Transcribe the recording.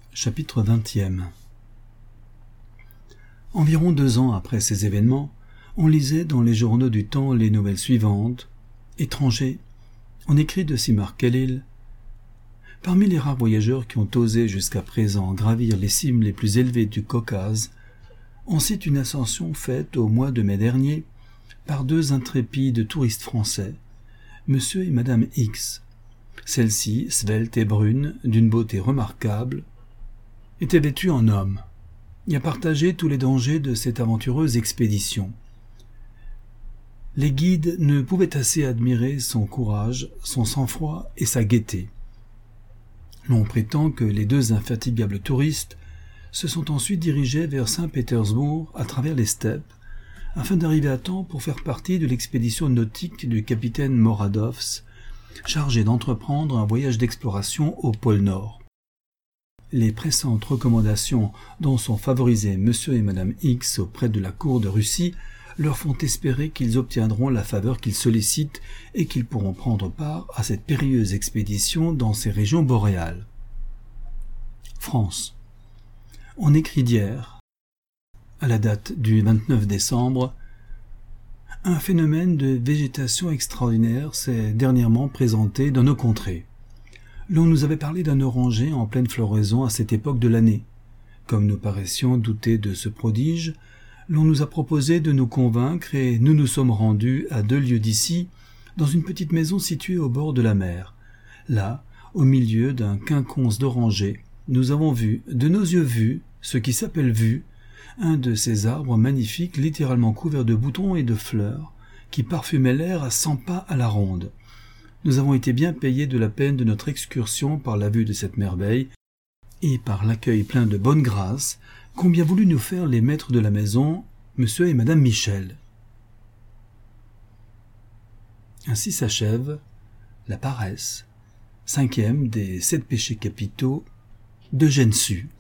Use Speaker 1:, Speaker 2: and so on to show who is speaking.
Speaker 1: Chapitre 20e. Environ 2 ans après ces événements, on lisait dans les journaux du temps les nouvelles suivantes. Étrangers, on écrit de Simar Khalil. Parmi les rares voyageurs qui ont osé jusqu'à présent gravir les cimes les plus élevées du Caucase, on cite une ascension faite au mois de mai dernier par 2 intrépides touristes français, Monsieur et Madame X. Celle-ci, svelte et brune, d'une beauté remarquable, était vêtue en homme et a partagé tous les dangers de cette aventureuse expédition. Les guides ne pouvaient assez admirer son courage, son sang-froid et sa gaieté. L'on prétend que les 2 infatigables touristes se sont ensuite dirigés vers Saint-Pétersbourg à travers les steppes, afin d'arriver à temps pour faire partie de l'expédition nautique du capitaine Moradovs, chargé d'entreprendre un voyage d'exploration au pôle Nord. Les pressantes recommandations dont sont favorisés Monsieur et Madame X auprès de la cour de Russie leur font espérer qu'ils obtiendront la faveur qu'ils sollicitent et qu'ils pourront prendre part à cette périlleuse expédition dans ces régions boréales. France. On écrit d'hier, à la date du 29 décembre, un phénomène de végétation extraordinaire s'est dernièrement présenté dans nos contrées. L'on nous avait parlé d'un oranger en pleine floraison à cette époque de l'année. Comme nous paraissions douter de ce prodige, l'on nous a proposé de nous convaincre et nous nous sommes rendus à 2 lieues d'ici, dans une petite maison située au bord de la mer. Là, au milieu d'un quinconce d'orangers, nous avons vu, de nos yeux vus, ce qui s'appelle vu, un de ces arbres magnifiques littéralement couverts de boutons et de fleurs, qui parfumaient l'air à 100 pas à la ronde. Nous avons été bien payés de la peine de notre excursion par la vue de cette merveille, et par l'accueil plein de bonne grâce qu'ont bien voulu nous faire les maîtres de la maison, Monsieur et Madame Michel. Ainsi s'achève la paresse, 5e des 7 péchés capitaux d'Eugène Sue.